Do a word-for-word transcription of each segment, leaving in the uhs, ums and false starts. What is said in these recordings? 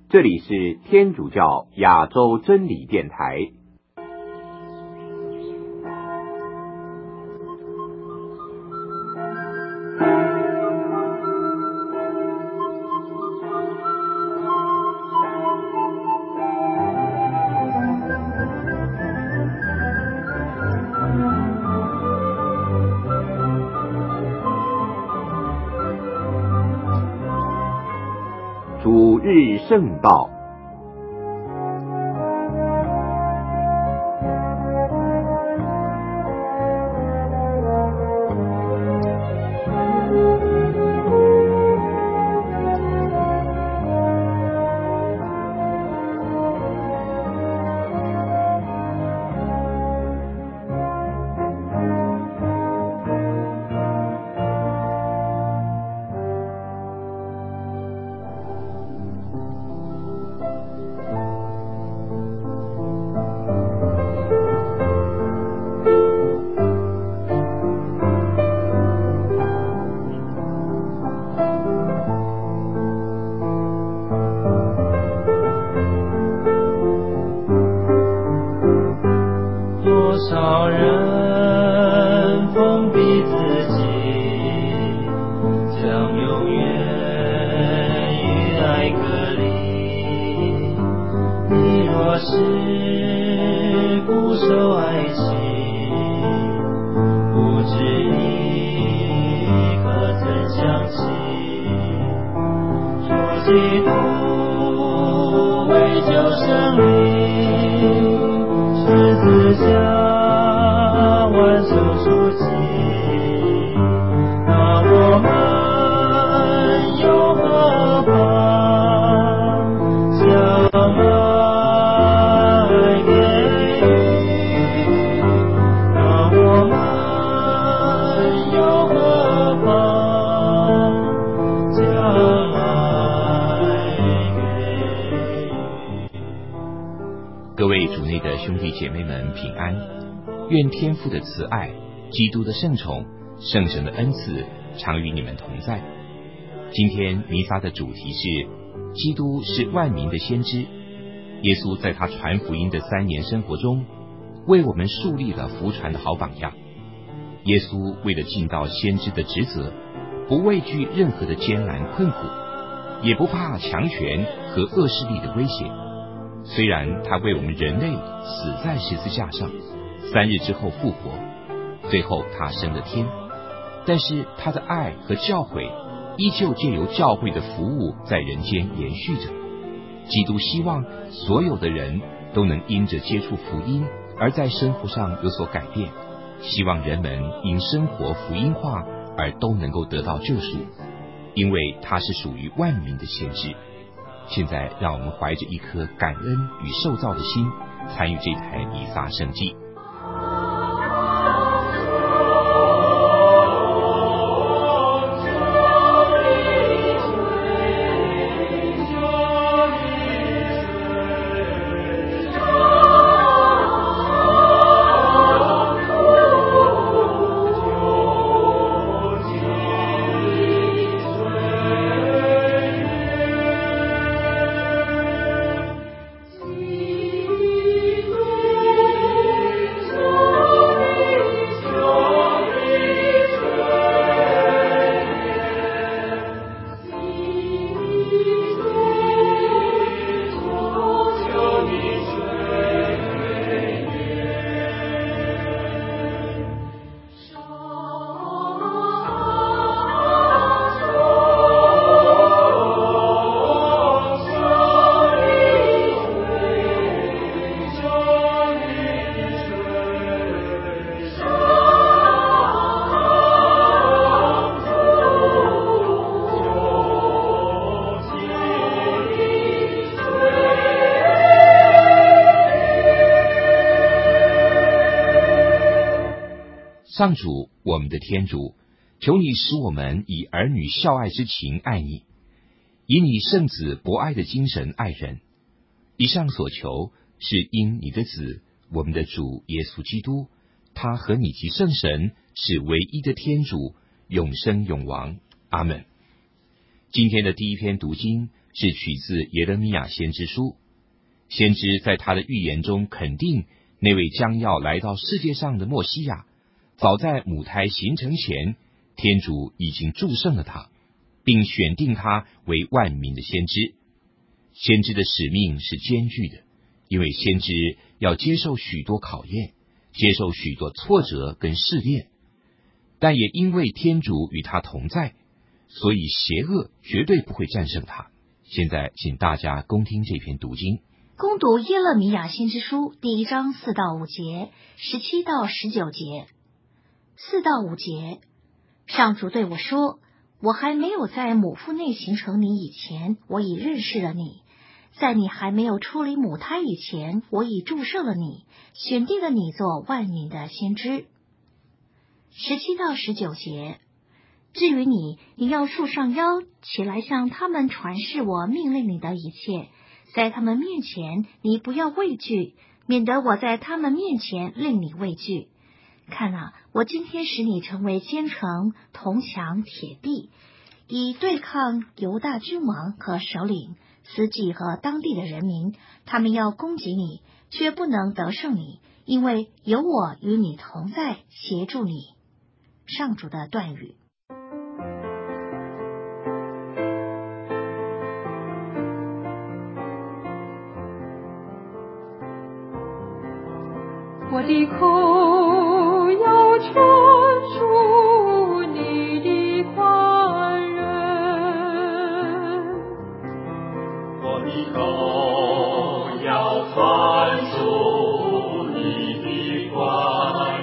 这里是天主教亚洲真理电台。主日圣道。 各位主内的兄弟姐妹们平安，愿天父的慈爱、基督的圣宠、圣神的恩赐常与你们同在。今天弥撒的主题是基督是万民的先知。耶稣在他传福音的三年生活中，为我们树立了福传的好榜样。耶稣为了尽到先知的职责，不畏惧任何的艰难困苦，也不怕强权和恶势力的威胁。虽然他为我们人类死在十字架上，三日之后复活，最后他升了天，但是他的爱和教诲依旧借由教会的服务在人间延续着。基督希望所有的人都能因着接触福音而在生活上有所改变，希望人们因生活福音化而都能够得到救赎，因为他是属于万民的先知。现在让我们怀着一颗感恩与受造的心，参与这台弥撒圣祭。上主，我们的天主，求你使我们以儿女孝爱之情爱你，以你圣子博爱的精神爱人。以上所求，是因你的子，我们的主耶稣基督，他和你及圣神是唯一的天主，永生永王。阿们。今天的第一篇读经是取自耶勒米亚先知书。先知在他的预言中肯定那位将要来到世界上的默西亚，早在母胎形成前，天主已经祝圣了他，并选定他为万民的先知。先知的使命是艰巨的，因为先知要接受许多考验，接受许多挫折跟试炼，但也因为天主与他同在，所以邪恶绝对不会战胜他。现在请大家恭听这篇读经。 恭读耶勒米亚先知书第一章四到五节，十七到十九节。四到五节，上主对我说，我还没有在母腹内形成你以前，我已认识了你；在你还没有出离母胎以前，我已注射了你，选定了你做万民的先知。十七到十九节，至于你，你要束上腰，起来向他们传示我命令你的一切。在他们面前，你不要畏惧，免得我在他们面前令你畏惧。看啊，我今天使你成为坚城、铜墙、铁壁，以对抗犹大君王和首领、司祭和当地的人民。他们要攻击你，却不能得胜你，因为有我与你同在，协助你。上主的断语。 我的口要传述你的宽仁， 我的口要传述你的宽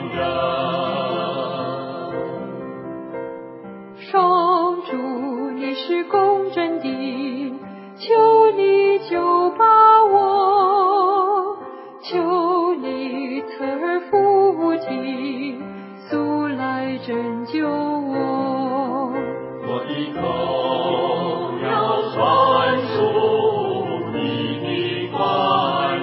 仁。 上主，你是公正的，求你救把我，求你侧耳附体，速来拯救我。 我的口要传述你的宽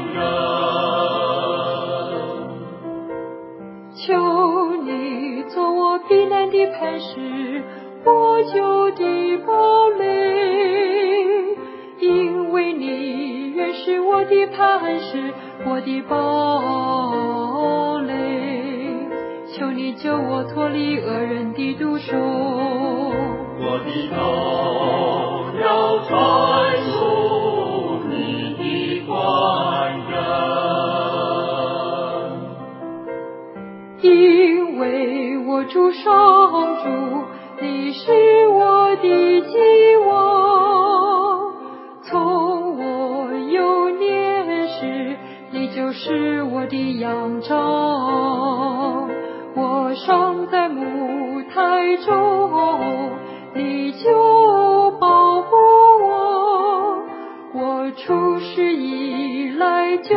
仁，求你做我避难的磐石，我救的堡垒，因为你原是我的磐石，我的堡垒，求你救我脱离恶人的毒手。 我的口要传述你的宽仁， 因为我主上主，你是我的希望，从我幼年时，你就是我的仰仗。我尚在母胎中，你就保护我，我出世以来就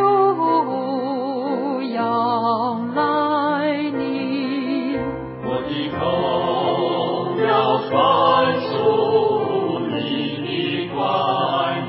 仰赖你。 我的口要传述你的宽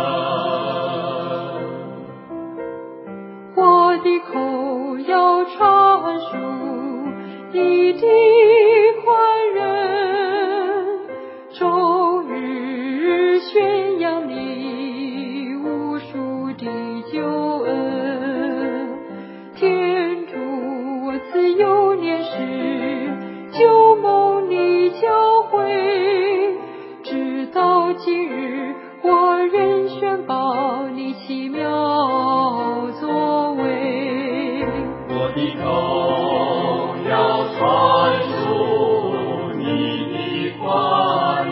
仁， 我的口要传述你的宽仁，终日宣扬你无数的救恩。天主，我自幼年时就蒙你教诲，直到今日，我仍宣告你奇妙作为。 我的口要传述你的宽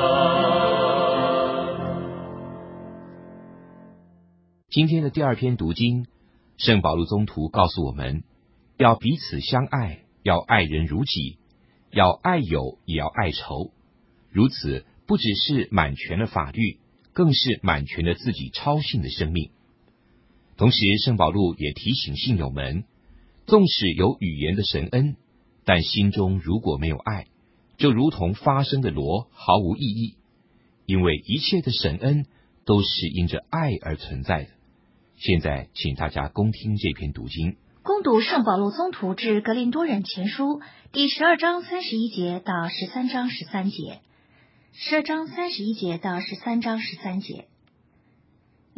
仁。 今天的第二篇读经，圣保禄宗徒告诉我们，要彼此相爱，要爱人如己，要爱友也要爱仇。如此，不只是满全了法律，更是满全了自己超性的生命。同时，圣保禄也提醒信友们，纵使有语言的神恩，但心中如果没有爱，就如同发声的锣，毫无意义。因为一切的神恩都是因着爱而存在的。现在，请大家恭听这篇读经。 恭读圣保禄宗徒致格林多人前书第十二章三十一节到十三章十三节。十二章三十一节到十三章十三节。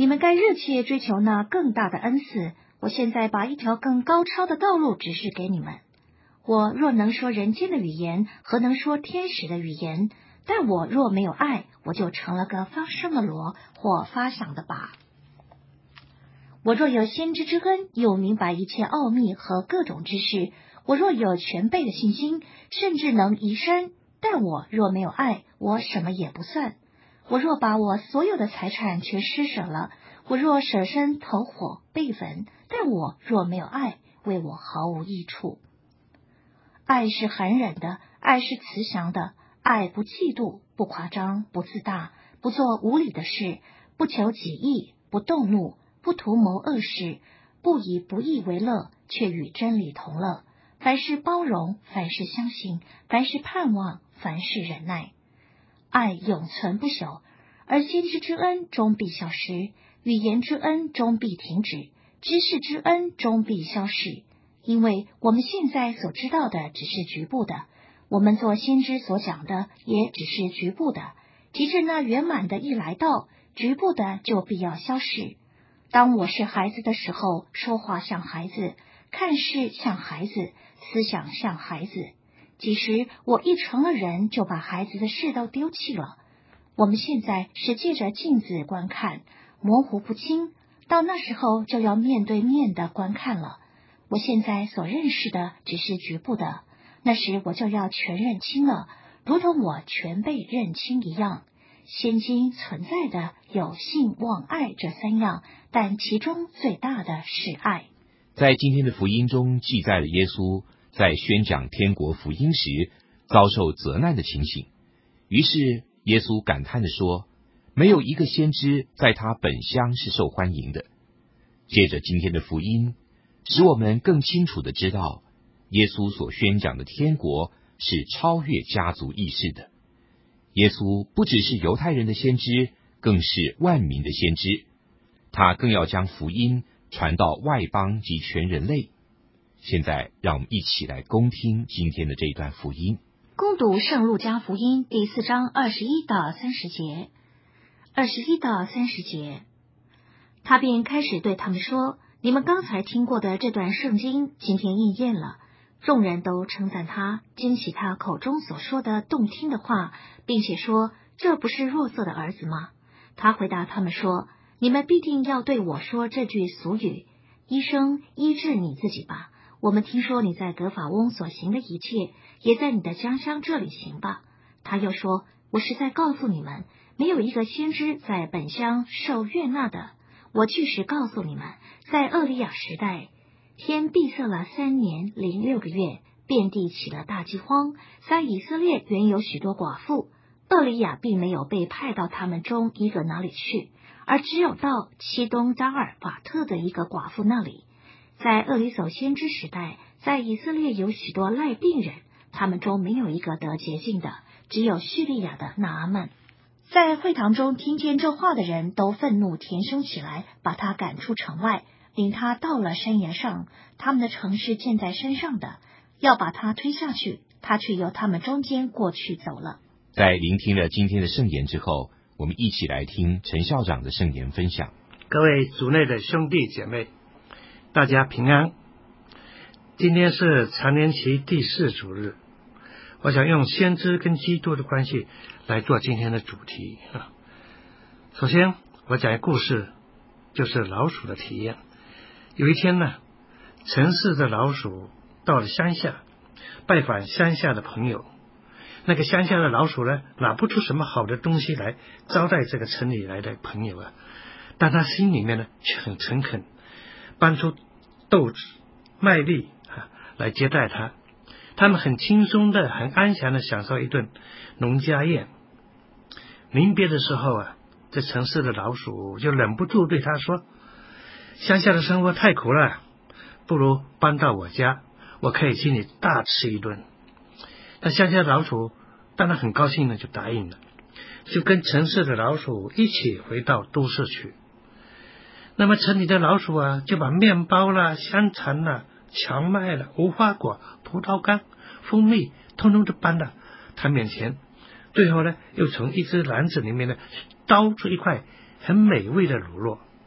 你们该热切追求那更大的恩赐。我现在把一条更高超的道路指示给你们。我若能说人间的语言，何能说天使的语言？但我若没有爱，我就成了个发声的锣或发响的靶。我若有先知之恩，又明白一切奥秘和各种知识，我若有全备的信心，甚至能移山，但我若没有爱，我什么也不算。我若把我所有的财产全施舍了，我若舍身投火被焚，但我若没有爱，为我毫无益处。爱是含忍的，爱是慈祥的，爱不嫉妒，不夸张，不自大，不做无理的事，不求己益，不动怒，不图谋恶事，不以不义为乐，却与真理同乐。凡事包容，凡事相信，凡事盼望，凡事忍耐。爱永存不朽，而先知之恩终必消失，语言之恩终必停止，知识之恩终必消逝。因为我们现在所知道的只是局部的，我们做先知所讲的也只是局部的，及至那圆满的一来到，局部的就必要消逝。当我是孩子的时候，说话像孩子，看事像孩子，思想像孩子。即使我一成了人，就把孩子的事都丢弃了。我们现在是借着镜子观看，模糊不清，到那时候就要面对面的观看了。我现在所认识的只是局部的，那时我就要全认清了，如同我全被认清一样。现今存在的有信望爱这三样，但其中最大的是爱。 在今天的福音中记载了耶稣在宣讲天国福音时遭受责难的情形。于是耶稣感叹地说，没有一个先知在他本乡是受欢迎的。借着今天的福音，使我们更清楚地知道，耶稣所宣讲的天国是超越家族意识的。耶稣不只是犹太人的先知，更是万民的先知，他更要将福音传到外邦及全人类。现在让我们一起来恭听今天的这一段福音。 恭读圣路加福音第四章二十一到三十节。二十一到三十节，他便开始对他们说，你们刚才听过的这段圣经今天应验了。众人都称赞他，惊喜他口中所说的动听的话，并且说，这不是若瑟的儿子吗？他回答他们说，你们必定要对我说这句俗语，医生，医治你自己吧。我们听说你在革法翁所行的一切，也在你的家乡这里行吧。他又说，我实在告诉你们，没有一个先知在本乡受悦纳的。我据实告诉你们，在厄利亚时代，天闭塞了三年零六个月，遍地起了大饥荒。在以色列原有许多寡妇，厄利亚并没有被派到他们中一个哪里去，而只有到西东扎尔法特的一个寡妇那里。在厄里叟先知时代，在以色列有许多赖病人，他们中没有一个得洁净的，只有叙利亚的拿阿曼。在会堂中听见这话的人都愤怒填胸起来，把他赶出城外，领他到了山岩上，他们的城是建在山上的，要把他推下去，他却由他们中间过去走了。 在聆听了今天的圣言之后，我们一起来听陈校长的圣言分享。 各位主内的兄弟姐妹，大家平安。今天是常年期第四主日，我想用先知跟基督的关系来做今天的主题啊。首先我讲一个故事，就是老鼠的体验。有一天呢，城市的老鼠到了乡下，拜访乡下的朋友。那个乡下的老鼠呢，拿不出什么好的东西来招待这个城里来的朋友啊，但他心里面呢却很诚恳，搬出豆子麦粒啊来接待他。他们很轻松的很安详的享受一顿农家宴。临别的时候啊，这城市的老鼠就忍不住对他说，乡下的生活太苦了，不如搬到我家，我可以请你大吃一顿。那乡下的老鼠当然很高兴的就答应了，就跟城市的老鼠一起回到都市去。那么城里的老鼠啊，就把面包啦、香肠啦、荞麦啦、无花果、葡萄干、蜂蜜通通都搬到他面前。最后呢，又从一只篮子里面呢叨出一块很美味的乳酪，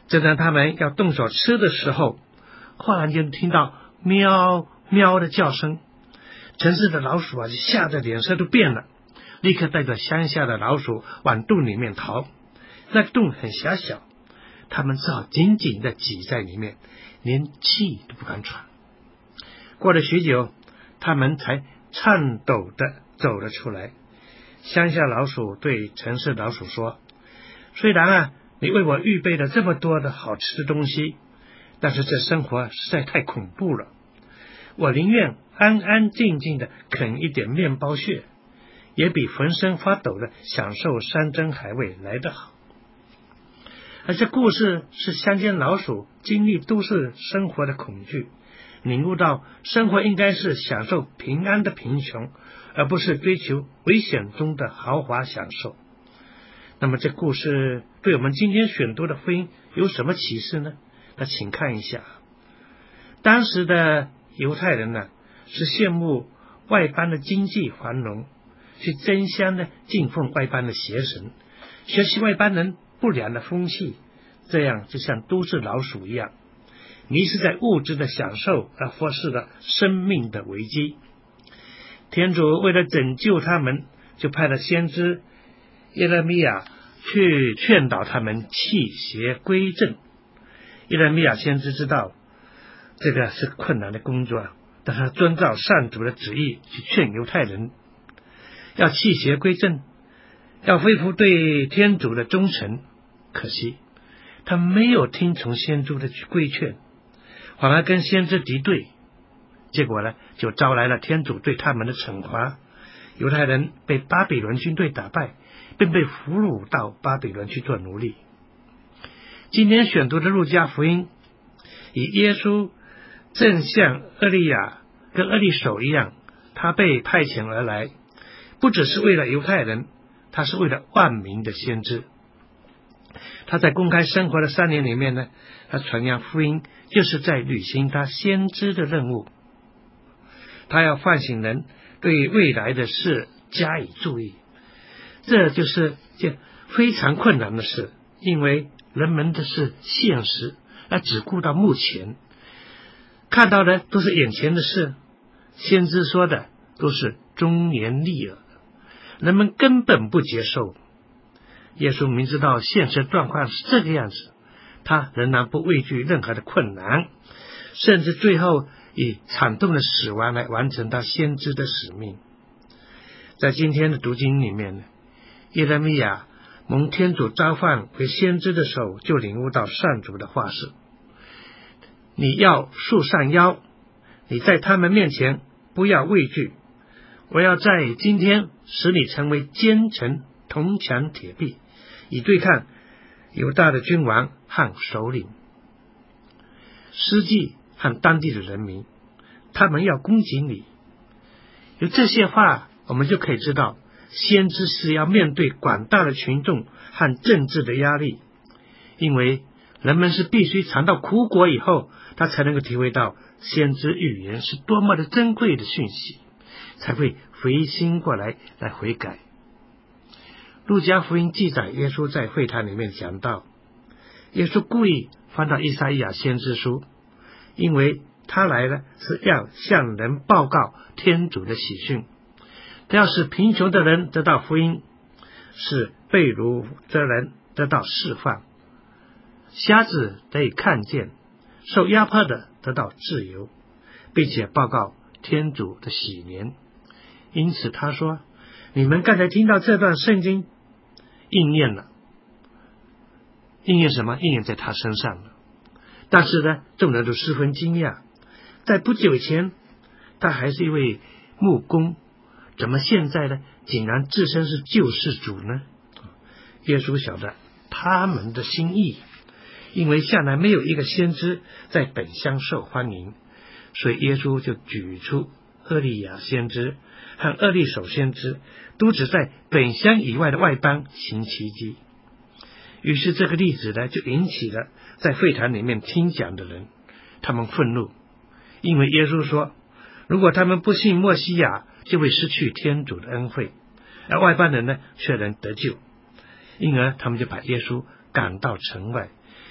正当他们要动手吃的时候，忽然间听到喵喵的叫声，城市的老鼠啊就吓得脸色都变了，立刻带着乡下的老鼠往洞里面逃。那个洞很狭小，他们只好紧紧的挤在里面，连气都不敢喘。过了许久，他们才颤抖的走了出来。乡下老鼠对城市老鼠说，虽然啊你为我预备了这么多的好吃的东西，但是这生活实在太恐怖了，我宁愿安安静静的啃一点面包屑，也比浑身发抖的享受山珍海味来得好。而这故事是乡间老鼠经历都市生活的恐惧，领悟到生活应该是享受平安的贫穷，而不是追求危险中的豪华享受。那么这故事对我们今天选读的福音有什么启示呢？那请看一下，当时的犹太人呢，是羡慕外邦的经济繁荣，去争相的敬奉外邦的邪神，学习外邦人不良的风气，这样就像都市老鼠一样，迷失在物质的享受，而忽视了生命的危机。天主为了拯救他们，就派了先知耶勒米亚去劝导他们弃邪归正。耶勒米亚先知知道这个是困难的工作，但他遵照上主的旨意去劝犹太人要弃邪归正，要恢复对天主的忠诚。可惜他没有听从先知的规劝，反而跟先知敌对，结果呢，就招来了天主对他们的惩罚。犹太人被巴比伦军队打败，并被俘虏到巴比伦去做奴隶。今天选读的路加福音，以耶稣正像厄利亚跟厄利手一样，他被派遣而来，不只是为了犹太人，他是为了万民的先知。他在公开生活的三年里面呢，他传扬福音，就是在履行他先知的任务。他要唤醒人对未来的事加以注意，这就是件非常困难的事，因为人们的是现实，而只顾到目前，看到的都是眼前的事，先知说的都是忠言逆耳，人们根本不接受。耶稣明知道现实状况是这个样子，他仍然不畏惧任何的困难，甚至最后以惨痛的死亡来完成他先知的使命。在今天的读经里面呢，耶勒米亚蒙天主召唤为先知的时候，就领悟到上主的话是：你要束上腰，你在他们面前不要畏惧，我要在今天使你成为坚城铜墙铁壁，以对抗犹大的君王和首领。司祭和当地的人民，他们要攻击你。有这些话，我们就可以知道，先知是要面对广大的群众和政治的压力，因为人们是必须尝到苦果以后，他才能够体会到先知预言是多么的珍贵的讯息，才会回心过来来悔改。路加福音记载，耶稣在会堂里面讲到，耶稣故意翻到以赛亚先知书，因为他来了是要向人报告天主的喜讯，他要使贫穷的人得到福音，使被掳的人得到释放，瞎子得以看见，受压迫的得到自由，并且报告天主的喜年。因此他说，你们刚才听到这段圣经应验了，应验什么？应验在他身上了。但是呢，众人都十分惊讶，在不久以前他还是一位木工，怎么现在呢竟然自称是救世主呢？耶稣晓得他们的心意，因为向来没有一个先知在本乡受欢迎，所以耶稣就举出厄利亚先知和厄利手先知都只在本乡以外的外邦行奇迹。于是这个例子呢，就引起了在会堂里面听讲的人，他们愤怒，因为耶稣说，如果他们不信默西亚，就会失去天主的恩惠，而外邦人呢却能得救。因而他们就把耶稣赶到城外，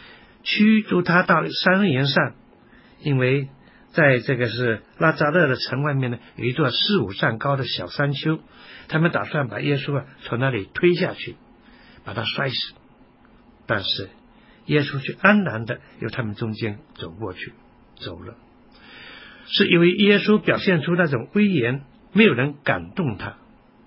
驱逐他到山岩上，因为在这个是拉扎勒的城外面呢，有一座四五丈高的小山丘，他们打算把耶稣啊从那里推下去，把他摔死。但是耶稣却安然的由他们中间走过去，走了。是因为耶稣表现出那种威严，没有人感动他。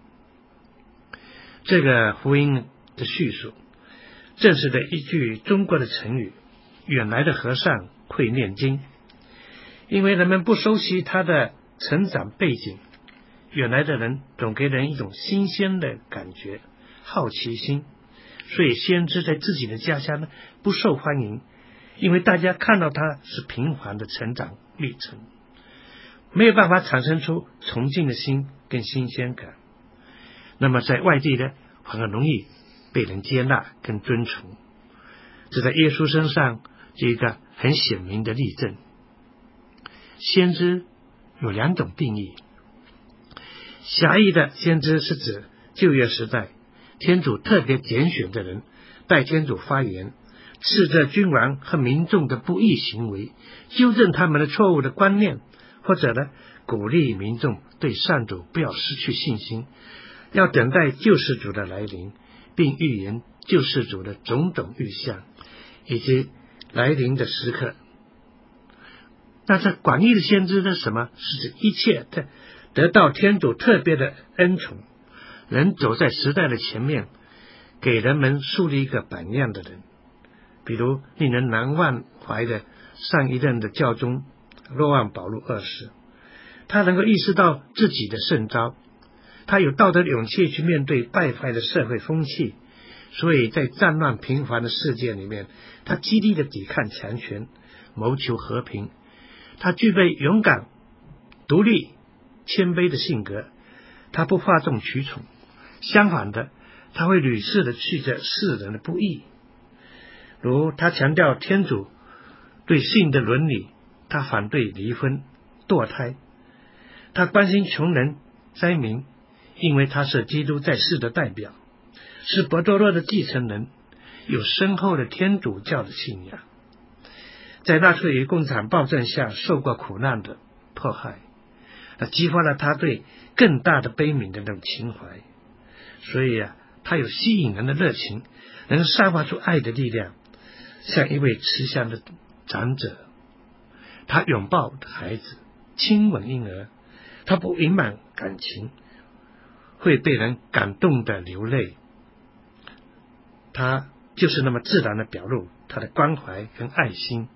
这个福音的叙述正是的一句中国的成语，远来的和尚会念经。因为人们不熟悉他的成长背景，远来的人总给人一种新鲜的感觉，好奇心，所以先知在自己的家乡呢不受欢迎，因为大家看到他是平凡的成长历程，没有办法产生出崇敬的心跟新鲜感。那么在外地呢，反而容易被人接纳跟尊崇。这在耶稣身上有一个很显明的例证。先知有两种定义，狭义的先知是指旧约时代天主特别拣选的人，代天主发言，斥责君王和民众的不义行为，纠正他们的错误的观念，或者呢鼓励民众对上主不要失去信心，要等待救世主的来临，并预言救世主的种种预象以及来临的时刻。那这广义的先知是什么？是指一切的得到天主特别的恩宠，能走在时代的前面，给人们树立一个榜样的人。比如令人难忘怀的上一任的教宗若望保禄二世，他能够意识到自己的圣召，他有道德的勇气去面对败坏的社会风气，所以在战乱频繁的世界里面，他激励的抵抗强权，谋求和平。他具备勇敢、独立、谦卑的性格，他不哗众取宠，相反的，他会屡次的斥责世人的不义。如他强调天主对性的伦理，他反对离婚、堕胎，他关心穷人、灾民，因为他是基督在世的代表，是伯多禄的继承人，有深厚的天主教的信仰。在纳粹与共产暴政下受过苦难的迫害，激发了他对更大的悲悯的那种情怀。所以啊，他有吸引人的热情，能散发出爱的力量，像一位慈祥的长者。他拥抱孩子，亲吻婴儿，他不隐瞒感情，会被人感动的流泪。他就是那么自然的表露他的关怀跟爱心。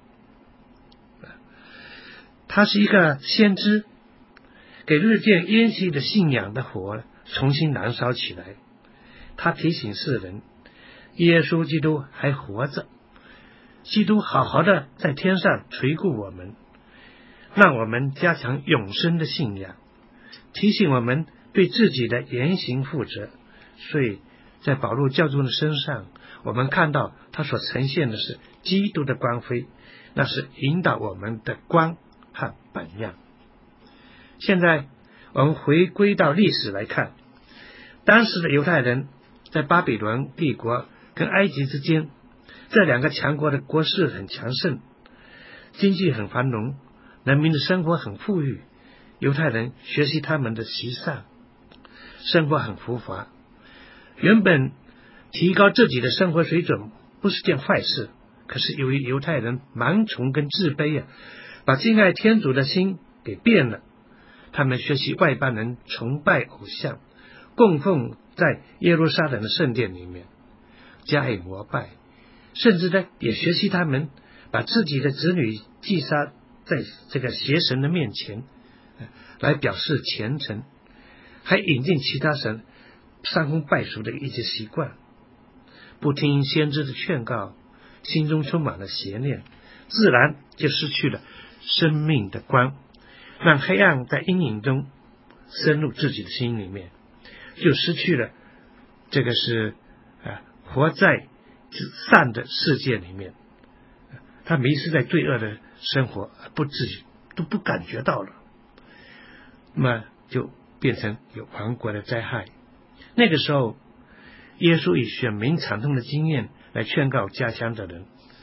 他是一个先知，给日渐烟熄的信仰的火重新燃烧起来。他提醒世人，耶稣基督还活着，基督好好的在天上垂顾我们，让我们加强永生的信仰，提醒我们对自己的言行负责。所以在保禄教宗的身上，我们看到他所呈现的是基督的光辉，那是引导我们的光和榜样。现在我们回归到历史来看，当时的犹太人在巴比伦帝国跟埃及之间，这两个强国的国势很强盛，经济很繁荣，人民的生活很富裕，犹太人学习他们的习尚，生活很浮华。原本提高自己的生活水准不是件坏事，可是由于犹太人盲从跟自卑啊，把敬爱天主的心给变了。他们学习外邦人崇拜偶像，供奉在耶路撒冷的圣殿里面，加以膜拜，甚至呢也学习他们把自己的子女祭杀在这个邪神的面前，来表示虔诚，还引进其他神伤风败俗的一些习惯，不听先知的劝告，心中充满了邪念，自然就失去了生命的光，让黑暗在阴影中深入自己的心里面，就失去了这个是啊活在善的世界里面，他迷失在罪恶的生活，不自己都不感觉到了，那么就变成有亡国的灾害。那个时候耶稣以选民惨痛的经验来劝告家乡的人，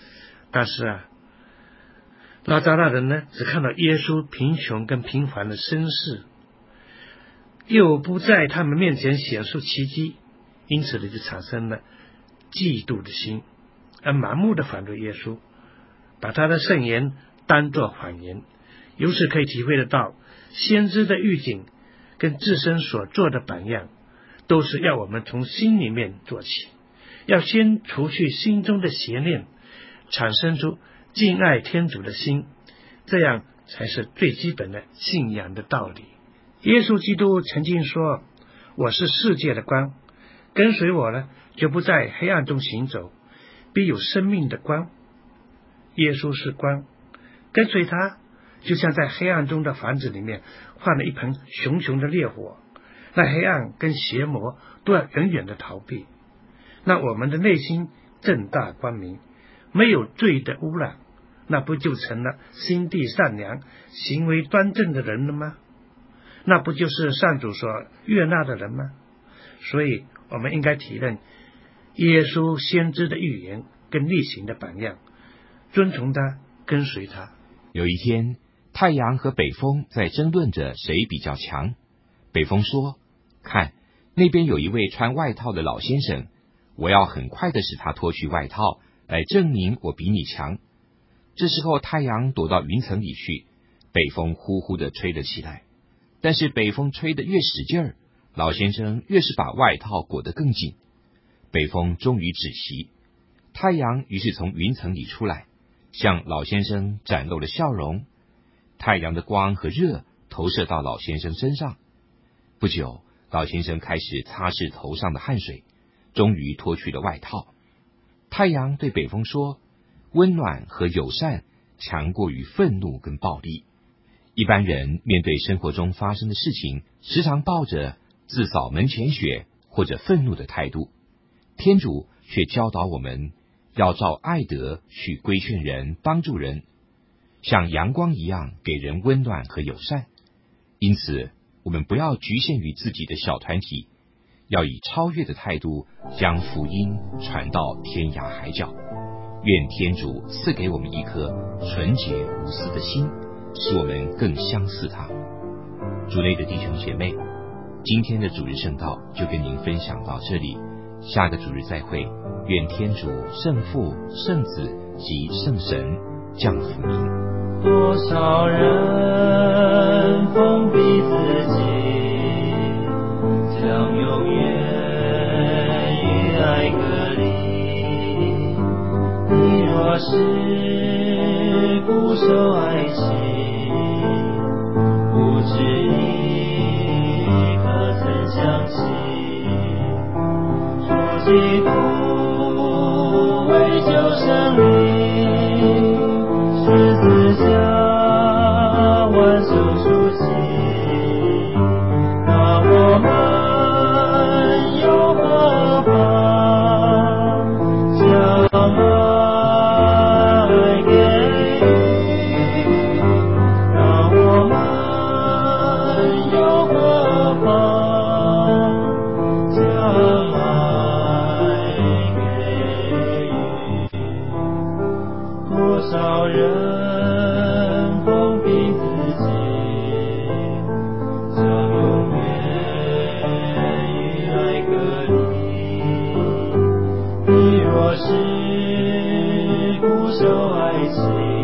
但是啊，拉扎纳人呢，只看到耶稣贫穷跟平凡的身世，又不在他们面前显出奇迹，因此呢，就产生了嫉妒的心，而盲目的反对耶稣，把他的圣言当作谎言。由此可以体会得到，先知的预警跟自身所做的榜样，都是要我们从心里面做起，要先除去心中的邪念，产生出敬爱天主的心，这样才是最基本的信仰的道理。耶稣基督曾经说，我是世界的光，跟随我呢，就不在黑暗中行走，必有生命的光。耶稣是光，跟随他就像在黑暗中的房子里面换了一盆熊熊的烈火，那黑暗跟邪魔都要远远的逃避。那我们的内心正大光明，没有罪的污染，那不就成了心地善良、行为端正的人了吗？那不就是上主所悦纳的人吗？所以我们应该体认耶稣先知的预言跟逆行的榜样，遵从他，跟随他。 有一天，太阳和北风在争论着谁比较强。北风说，看，那边有一位穿外套的老先生，我要很快的使他脱去外套，来证明我比你强。这时候太阳躲到云层里去，北风呼呼的吹了起来。但是北风吹得越使劲儿，老先生越是把外套裹得更紧。北风终于止息，太阳于是从云层里出来，向老先生展露了笑容。太阳的光和热投射到老先生身上。不久，老先生开始擦拭头上的汗水，终于脱去了外套。太阳对北风说，温暖和友善强过于愤怒跟暴力。一般人面对生活中发生的事情，时常抱着自扫门前雪或者愤怒的态度，天主却教导我们要照爱德去规劝人，帮助人，像阳光一样给人温暖和友善。因此我们不要局限于自己的小团体，要以超越的态度将福音传到天涯海角。愿天主赐给我们一颗纯洁无私的心，使我们更相似他。主内的弟兄姐妹，今天的主日圣道就跟您分享到这里，下个主日再会。愿天主圣父、圣子及圣神降福您。 多少人封闭自己，将永远与爱隔离。你若是固守爱情，不知你可曾想起，主基督为救生灵，十字架万手赎起，那我们又何妨将爱给予，那我们又何妨将爱给予。多少人封闭自己，将永远与爱隔离。你若是固守爱情，